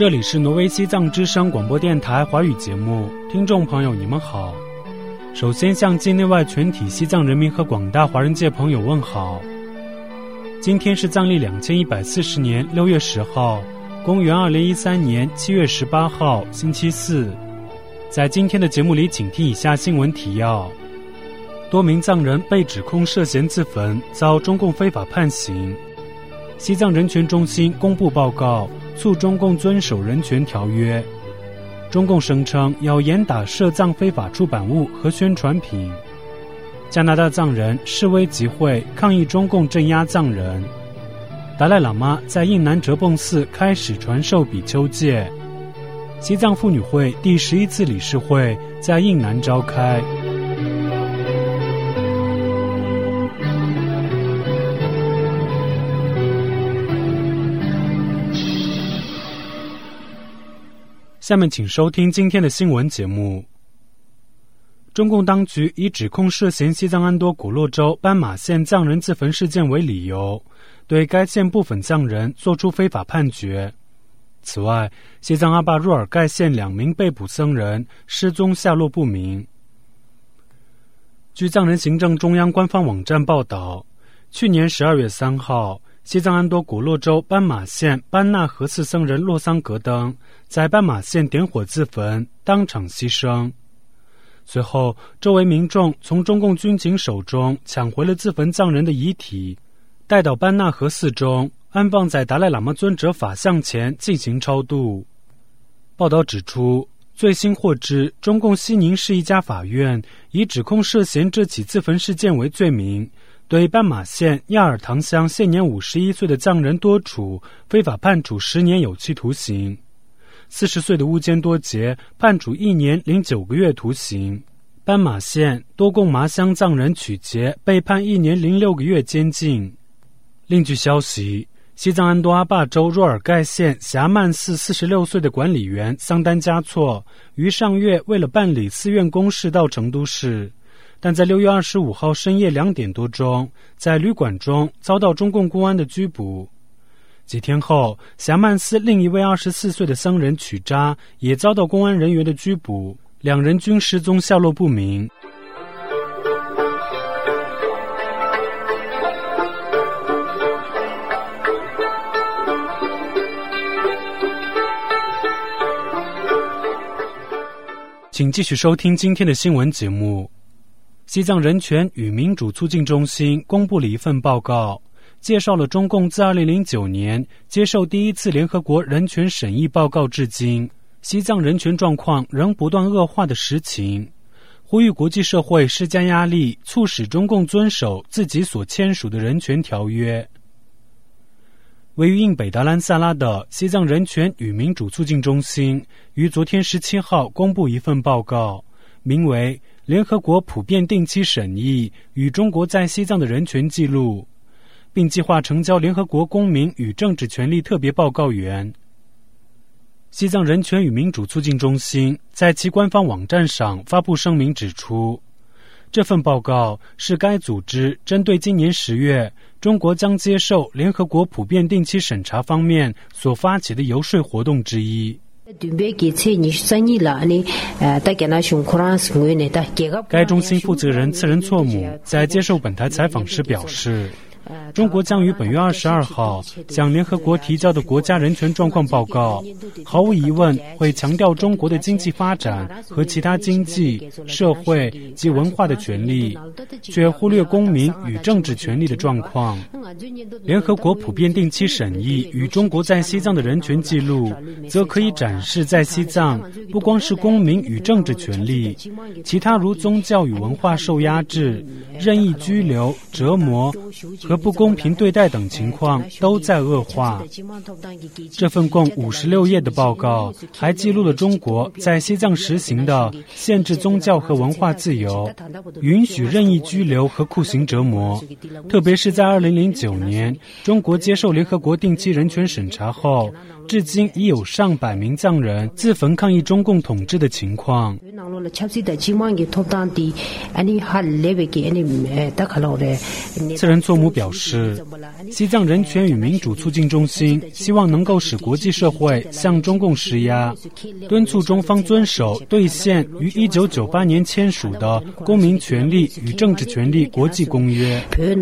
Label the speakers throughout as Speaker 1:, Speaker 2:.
Speaker 1: 这里是挪威西藏之声广播电台华语节目，听众朋友你们好。首先向境内外全体西藏人民和广大华人界朋友问好。今天是藏历2140年6月10号，公元2013年7月18号，星期四。在今天的节目里，请听以下新闻提要：多名藏人被指控涉嫌自焚，遭中共非法判刑。西藏人权中心公布报告，促中共遵守人权条约。中共声称要严打涉藏非法出版物和宣传品。加拿大藏人示威集会抗议中共镇压藏人。达赖喇嘛在印南哲蚌寺开始传授比丘戒。西藏妇女会第11次理事会在印南召开。下面请收听今天的新闻节目。中共当局以指控涉嫌西藏安多古洛州斑马县藏人自焚事件为理由，对该县部分藏人作出非法判决。此外，西藏阿坝若尔盖县2名被捕僧人失踪下落不明。据藏人行政中央官方网站报道，去年12月3号，西藏安多古洛州斑马县班纳河寺僧人洛桑格登在斑马县点火自焚，当场牺牲。随后，周围民众从中共军警手中抢回了自焚藏人的遗体，带到班纳河寺中，安放在达赖喇嘛尊者法像前进行超度。报道指出，最新获知，中共西宁市一家法院以指控涉嫌这起自焚事件为罪名，对斑马县亚尔塘乡现年51岁的藏人多楚非法判处10年有期徒刑，40岁的乌坚多杰判处1年09个月徒刑。斑马县多贡麻乡藏人曲杰被判1年06个月监禁。另据消息，西藏安多阿坝州若尔盖县霞曼寺46岁的管理员桑丹嘉措于上月为了办理寺院公事到成都市，但在6月25号深夜2点多钟，在旅馆中遭到中共公安的拘捕。几天后，霞曼寺另一位24岁的僧人曲扎也遭到公安人员的拘捕，2人均失踪下落不明。请继续收听今天的新闻节目。西藏人权与民主促进中心公布了一份报告，介绍了中共自2009年接受第一次联合国人权审议报告至今，西藏人权状况仍不断恶化的实情，呼吁国际社会施加压力，促使中共遵守自己所签署的人权条约。位于印北达兰萨拉的西藏人权与民主促进中心于昨天17号公布一份报告，名为《联合国普遍定期审议与中国在西藏的人权记录》，并计划呈交联合国公民与政治权利特别报告员。西藏人权与民主促进中心在其官方网站上发布声明指出，这份报告是该组织针对今年10月中国将接受联合国普遍定期审查方面所发起的游说活动之一。该中心负责人次仁措姆在接受本台采访时表示，中国将于本月22号向联合国提交的国家人权状况报告，毫无疑问会强调中国的经济发展和其他经济、社会及文化的权利，却忽略公民与政治权利的状况。联合国普遍定期审议与中国在西藏的人权记录，则可以展示在西藏不光是公民与政治权利，其他如宗教与文化受压制、任意拘留、折磨和不公平对待等情况都在恶化。这份共56页的报告还记录了中国在西藏实行的限制宗教和文化自由，允许任意拘留和酷刑折磨，特别是在2009年中国接受联合国定期人权审查后， 至今已有上百名藏人自焚抗议中共统治的情况。次仁措姆表示，西藏人权与民主促进中心希望能够使国际社会向中共施压，敦促中方遵守兑现于1998年签署的《公民权利与政治权利国际公约》。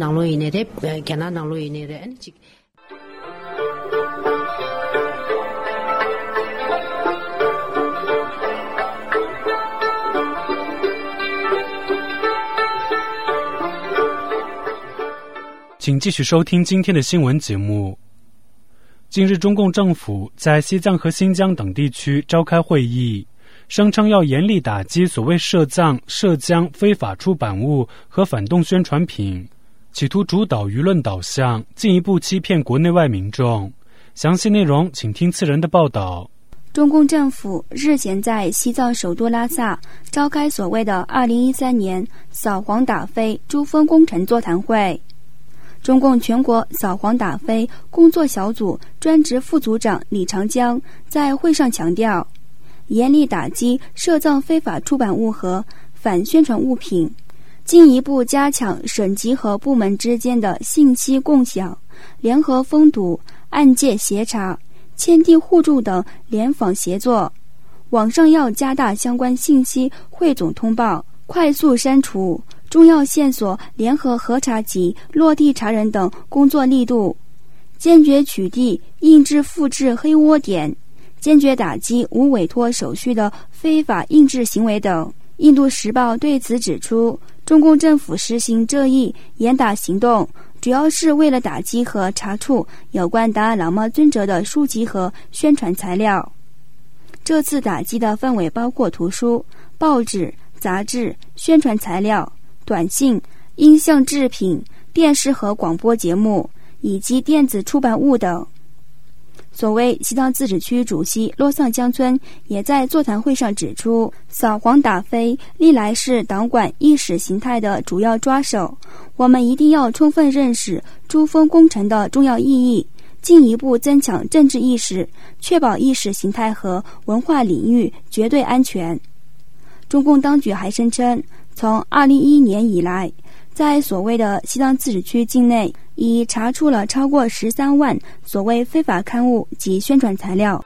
Speaker 1: 请继续收听今天的新闻节目。近日，中共政府在西藏和新疆等地区召开会议，声称要严厉打击所谓涉藏、涉疆非法出版物和反动宣传品，企图主导舆论导向，进一步欺骗国内外民众。详细内容请听次仁的报道。
Speaker 2: 中共政府日前在西藏首都拉萨召开所谓的2013年扫黄打非珠峰工程座谈会。中共全国扫黄打非工作小组专职副组长李长江在会上强调，严厉打击涉藏非法出版物和反宣传物品，进一步加强省级和部门之间的信息共享、联合封堵、案件协查、签订互助等联防协作。网上要加大相关信息汇总通报、快速删除、重要线索联合核查及落地查人等工作力度，坚决取缔印制复制黑窝点，坚决打击无委托手续的非法印制行为等。印度时报对此指出，中共政府实行这一严打行动，主要是为了打击和查处有关达赖喇嘛尊者的书籍和宣传材料。这次打击的范围包括图书、报纸、杂志、宣传材料、短信、音像制品、电视和广播节目以及电子出版物等。所谓西藏自治区主席洛桑江村也在座谈会上指出，扫黄打非历来是党管意识形态的主要抓手，我们一定要充分认识珠峰工程的重要意义，进一步增强政治意识，确保意识形态和文化领域绝对安全。中共当局还声称，从2011年以来，在所谓的西藏自治区境内已查处了超过13万所谓非法刊物及宣传材料。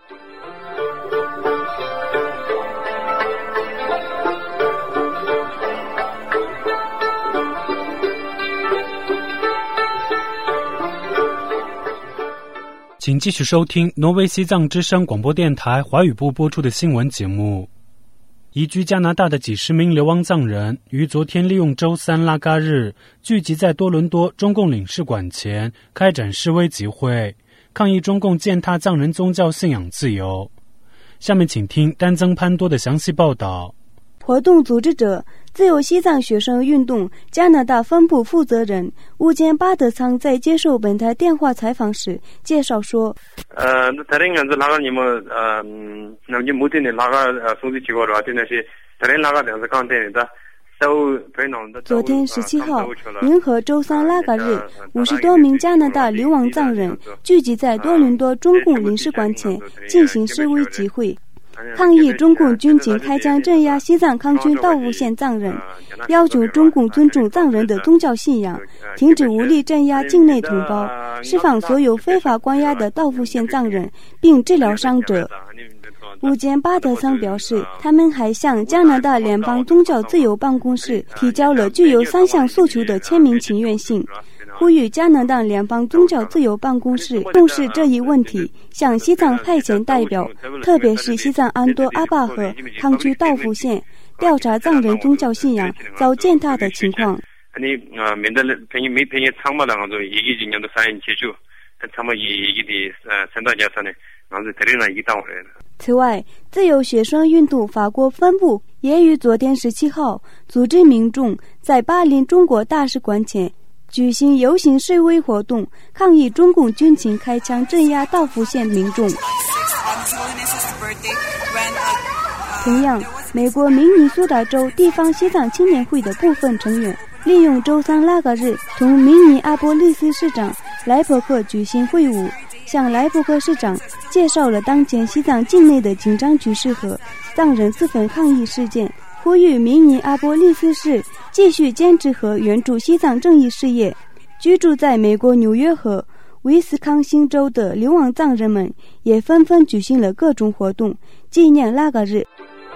Speaker 1: 请继续收听挪威西藏之声广播电台华语部播出的新闻节目。移居加拿大的几十名流亡藏人于昨天利用周三拉嘎日聚集在多伦多中共领事馆前开展示威集会，抗议中共践踏藏人宗教信仰自由。下面请听丹增潘多的详细报道。
Speaker 3: 活动组织者、自由西藏学生运动加拿大分部负责人乌坚巴德仓在接受本台电话采访时介绍说，昨天17号，迎合周三拉嘎日，50多名加拿大流亡藏人聚集在多伦多中共领事馆前进行示威集会，抗议中共军警开枪镇压西藏康区道务县藏人，要求中共尊重藏人的宗教信仰，停止无力镇压境内同胞，释放所有非法关押的道务县藏人，并治疗伤者。乌坚巴德仓表示，他们还向加拿大联邦宗教自由办公室提交了具有3项诉求的签名请愿信，呼吁加拿大联邦宗教自由办公室重视这一问题，向西藏派遣代表，特别是西藏安多阿坝和康区道务县，调查藏人宗教信仰遭践踏的情况。此外，自由学生运动法国分部也于昨天17号组织民众在巴林中国大使馆前举行游行示威活动，抗议中共军情开枪镇压道务县民众。同样，美国明尼苏达州地方西藏青年会的部分成员利用周三拉嘎日同明尼阿波利斯市长莱伯克举行会晤， 向莱布克市长介绍了当前西藏境内的紧张局势和藏人自焚抗议事件，呼吁明尼阿波利斯市继续坚持和援助西藏正义事业。居住在美国纽约和威斯康星州的流亡藏人们也纷纷举行了各种活动，纪念拉嘎日。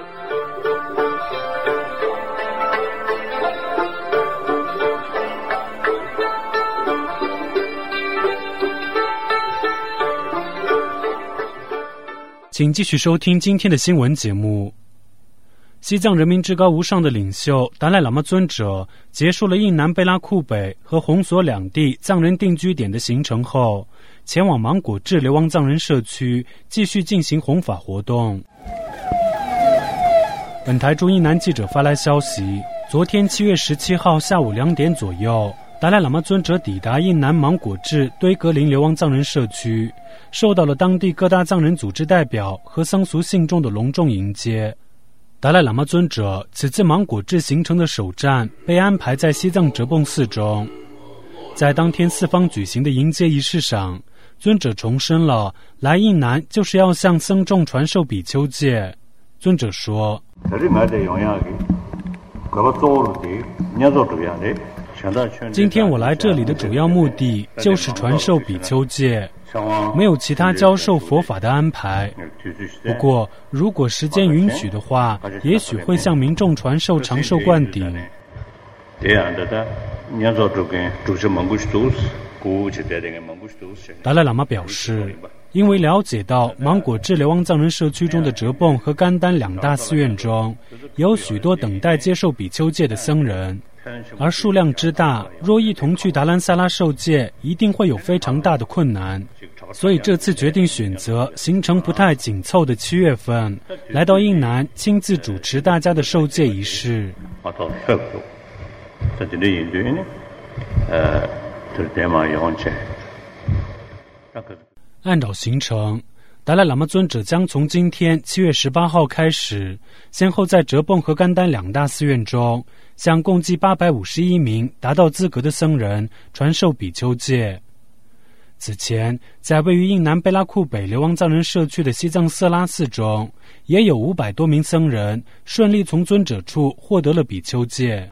Speaker 1: 请继续收听今天的新闻节目。西藏人民至高无上的领袖达赖喇嘛尊者结束了印南贝拉库北和洪索两地藏人定居点的行程后，前往芒果至流亡藏人社区继续进行弘法活动。本台驻印南记者发来消息，昨天7月17号下午2点左右，达赖喇嘛尊者抵达印南芒果至堆格林流亡藏人社区，受到了当地各大藏人组织代表和僧俗信众的隆重迎接。达赖喇嘛尊者此次芒果至行程的首站被安排在西藏哲蚌寺中。在当天四方举行的迎接仪式上，尊者重申了来印南就是要向僧众传授比丘戒。尊者说，今天我来这里的主要目的就是传授比丘戒，没有其他教授佛法的安排。不过如果时间允许的话，也许会向民众传授长寿灌顶。达赖喇嘛表示，因为了解到芒果至流亡藏人社区中的哲蚌和甘丹两大寺院中有许多等待接受比丘戒的僧人，而数量之大，若一同去达兰萨拉受戒，一定会有非常大的困难。所以这次决定选择行程不太紧凑的7月份，来到印南亲自主持大家的受戒仪式。按照行程，达赖喇嘛尊者将从今天7月18号开始，先后在哲蚌和甘丹两大寺院中，向共计851名达到资格的僧人传授比丘戒。此前，在位于印南贝拉库北流亡藏人社区的西藏色拉寺中，也有500多名僧人顺利从尊者处获得了比丘戒。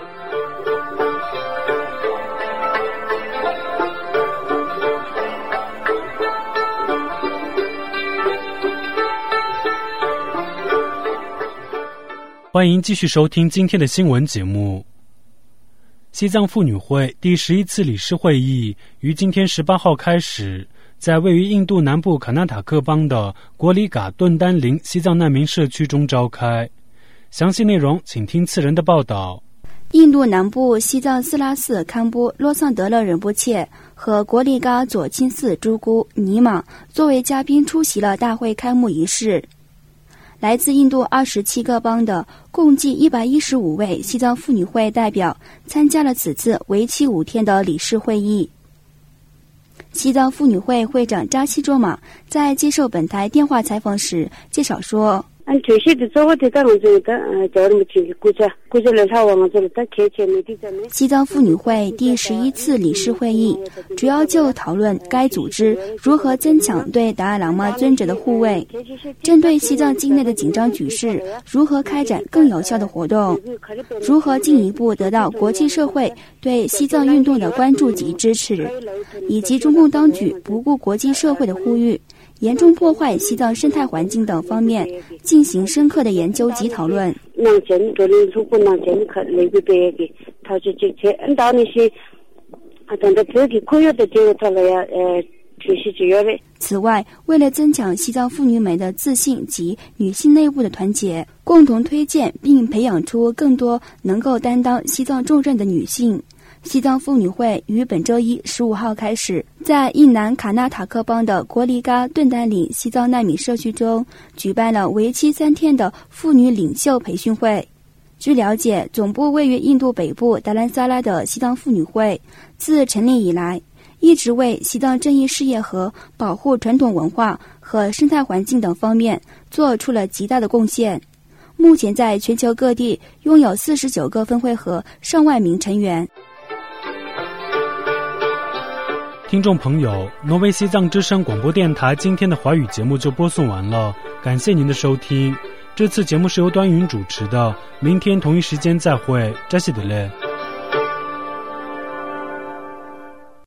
Speaker 1: 欢迎继续收听今天的新闻节目。西藏妇女会第11次理事会议于今天18号开始，在位于印度南部卡纳塔克邦的国里嘎顿丹林西藏难民社区中召开。详细内容请听次人的报道。
Speaker 2: 印度南部西藏斯拉寺堪布洛桑德勒仁波切和国里嘎左钦寺朱姑尼玛作为嘉宾出席了大会开幕仪式。来自印度27个邦的共计115位西藏妇女会代表参加了此次为期5天的理事会议。西藏妇女会会长扎西卓玛在接受本台电话采访时介绍说，西藏妇女会第11次理事会议主要就讨论该组织如何增强对达赖喇嘛尊者的护卫，针对西藏境内的紧张局势如何开展更有效的活动，如何进一步得到国际社会对西藏运动的关注及支持，以及中共当局不顾国际社会的呼吁，严重破坏西藏生态环境等方面进行深刻的研究及讨论。此外，为了增强西藏妇女们的自信及女性内部的团结，共同推荐并培养出更多能够担当西藏重任的女性，西藏妇女会于本周一15号开始，在印南卡纳塔克邦的国里嘎顿丹岭西藏难民社区中举办了为期3天的妇女领袖培训会。据了解，总部位于印度北部达兰萨拉的西藏妇女会自成立以来，一直为西藏正义事业和保护传统文化和生态环境等方面做出了极大的贡献。目前在全球各地拥有49个分会和上万名成员。
Speaker 1: 听众朋友，挪威西藏之声广播电台今天的华语节目就播送完了，感谢您的收听。这次节目是由端云主持的，明天同一时间再会，扎西德勒。